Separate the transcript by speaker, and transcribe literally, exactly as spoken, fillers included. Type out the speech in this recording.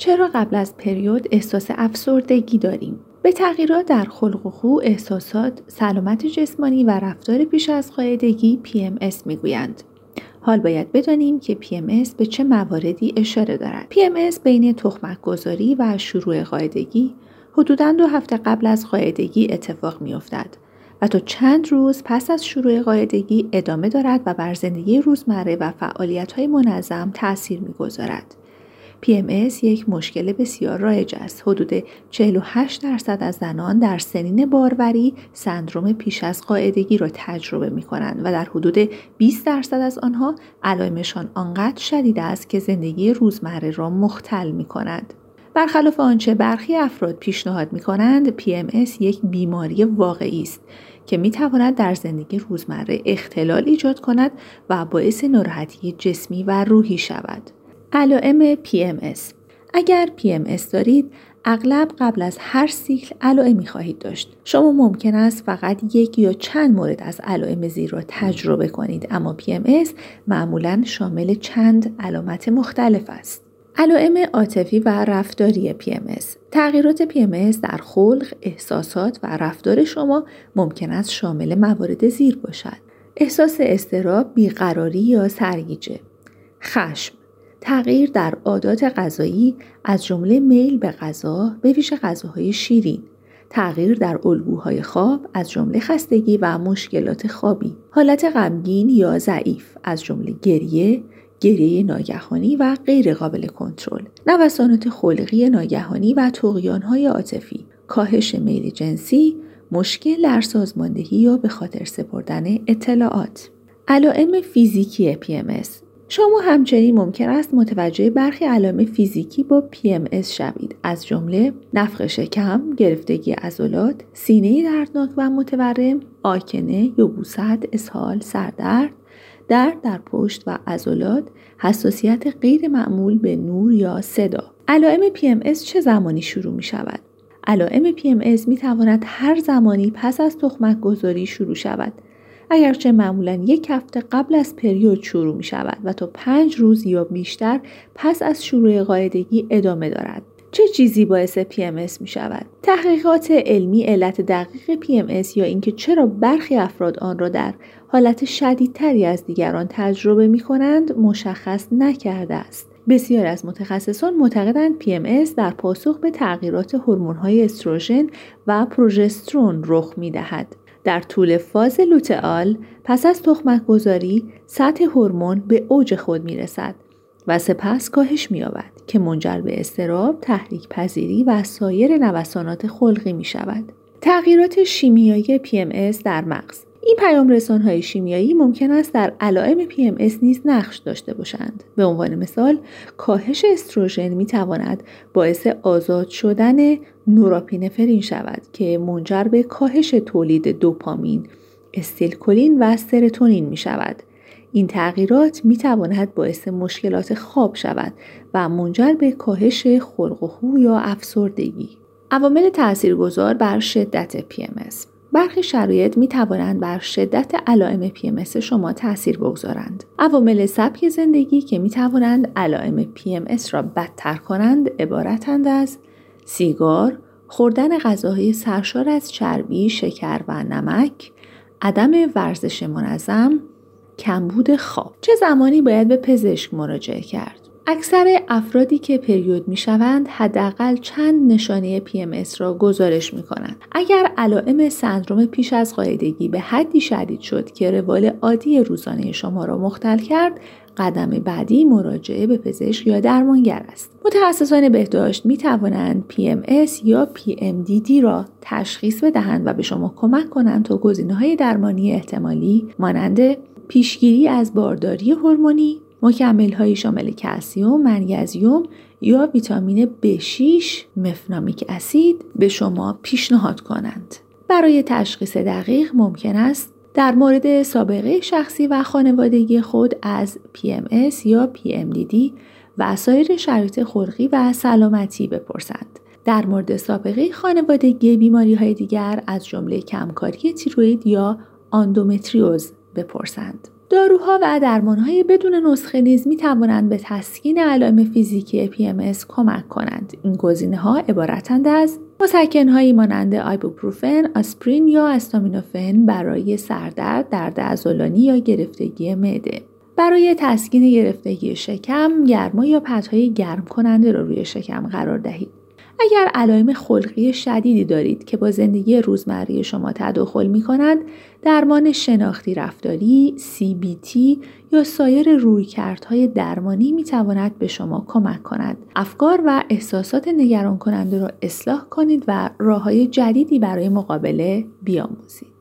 Speaker 1: چرا قبل از پریود احساس افسردگی داریم؟ به تغییرات در خلق و خو، احساسات، سلامت جسمانی و رفتار پیش از قاعدگی پی ام اس میگویند. حال باید بدانیم که پی ام اس به چه مواردی اشاره دارد. پی ام اس بین تخمک گذاری و شروع قاعدگی حدوداً دو هفته قبل از قاعدگی اتفاق میافتد و تا چند روز پس از شروع قاعدگی ادامه دارد و بر زندگی روزمره و فعالیت‌های منظم تأثیر می‌گذارد. پی ام اس یک مشکل بسیار رایج است. حدود چهل و هشت درصد از زنان در سنین باروری سندرم پیش از قاعدگی را تجربه می کنند و در حدود بیست درصد از آنها علائمشان آنقدر شدید است که زندگی روزمره را مختل می کند. برخلاف آنچه برخی افراد پیشنهاد می کنند، پی ام اس یک بیماری واقعی است که می تواند در زندگی روزمره اختلال ایجاد کند و باعث ناراحتی جسمی و روحی شود. علائم پی ام اس. اگر پی ام اس دارید، اغلب قبل از هر سیکل علائمی خواهید داشت. شما ممکن است فقط یک یا چند مورد از علائم زیر را تجربه کنید، اما پی ام اس معمولاً شامل چند علامت مختلف است. علائم عاطفی و رفتاری پی ام اس. تغییرات پی ام اس در خلق، احساسات و رفتار شما ممکن است شامل موارد زیر باشد: احساس اضطراب، بیقراری یا سرگیجه، خشم، تغییر در عادات غذایی از جمله میل به غذا به ویژه غذاهای شیرین، تغییر در الگوهای خواب از جمله خستگی و مشکلات خوابی، حالت غمگین یا ضعیف از جمله گریه، گریه ناگهانی و غیر قابل کنترل، نوسانات خلقی ناگهانی و طغیان‌های عاطفی، کاهش میل جنسی، مشکل در سازماندهی یا به خاطر سپردن اطلاعات. علائم فیزیکی پی ام اس. شما همچنین ممکن است متوجه برخی علائم فیزیکی با پی ام اس شوید، از جمله نفخ شکم، گرفتگی عضلات، سینه دردناک و متورم، آکنه، یبوست، اسهال، سردرد، درد در پشت و عضلات، حساسیت غیر معمول به نور یا صدا. علائم پی ام اس چه زمانی شروع می شود؟ علائم پی ام اس می تواند هر زمانی پس از تخمک گذاری شروع شود، اگرچه معمولاً یک هفته قبل از پریود شروع می شود و تا پنج روز یا بیشتر پس از شروع قاعدگی ادامه دارد. چه چیزی باعث پی ام اس می شود؟ تحقیقات علمی علت دقیق پی ام اس یا اینکه چرا برخی افراد آن را در حالت شدیدتری از دیگران تجربه می کنند مشخص نکرده است. بسیاری از متخصصان معتقدند پی ام اس در پاسخ به تغییرات هورمون‌های استروژن و پروژسترون رخ می دهد. در طول فاز لوتئال پس از تخمک گذاری سطح هورمون به اوج خود می رسد و سپس کاهش می یابد که منجر به اضطراب، تحریک پذیری و سایر نوسانات خلقی می شود. تغییرات شیمیایی پی ام اس در مغز. این پیام‌رسان‌های شیمیایی ممکن است در علائم پی ام اس نیز نقش داشته باشند. به عنوان مثال، کاهش استروژن می‌تواند باعث آزاد شدن نوراپینفرین شود که منجر به کاهش تولید دوپامین، استیلکولین و سروتونین می‌شود. این تغییرات می‌تواند باعث مشکلات خواب شود و منجر به کاهش خلق و خو یا افسردگی. عوامل تاثیرگذار بر شدت پی ام اس. برخی شرایط می توانند بر شدت علائم پی ام اس شما تأثیر بگذارند. عوامل سبک زندگی که می توانند علائم پی ام اس را بدتر کنند عبارتند از سیگار، خوردن غذاهای سرشار از چربی، شکر و نمک، عدم ورزش منظم، کمبود خواب. چه زمانی باید به پزشک مراجعه کرد؟ اکثر افرادی که پریود می شوند حداقل چند نشانه پی ام اس را گزارش می کنند. اگر علائم سندرم پیش از قاعدگی به حدی شدید شد که روال عادی روزانه شما را مختل کرد، قدم بعدی مراجعه به پزشک یا درمانگر است. متخصصان بهداشت می توانند پی ام اس یا پی ام دی دی را تشخیص بدهند و به شما کمک کنند تا گزینه‌های درمانی احتمالی مانند پیشگیری از بارداری هورمونی، مکمل‌های شامل کلسیم، منیزیم یا ویتامین بی شش، مفنامیک اسید به شما پیشنهاد کنند. برای تشخیص دقیق ممکن است در مورد سابقه شخصی و خانوادگی خود از پی ام اس یا پی ام دی دی و سایر شرایط خلقی و سلامتی بپرسند. در مورد سابقه خانوادگی بیماری‌های دیگر از جمله کمکاری تیروئید یا اندومتریوز بپرسند. داروها و درمانهای بدون نسخه نیز می توانند به تسکین علائم فیزیکی پی ام اس کمک کنند. این گزینه‌ها عبارتند از مسکن‌هایی مانند آیبوپروفن، آسپرین یا استامینوفن برای سردرد، درد عضلانی یا گرفتگی معده. برای تسکین گرفتگی شکم، گرما یا پدهای گرم کننده را روی شکم قرار دهید. اگر علائم خلقی شدیدی دارید که با زندگی روزمره شما تداخل می کند، درمان شناختی رفتاری، سی بی تی یا سایر رویکردهای درمانی می تواند به شما کمک کند. افکار و احساسات نگران کننده را اصلاح کنید و راه‌های جدیدی برای مقابله بیاموزید.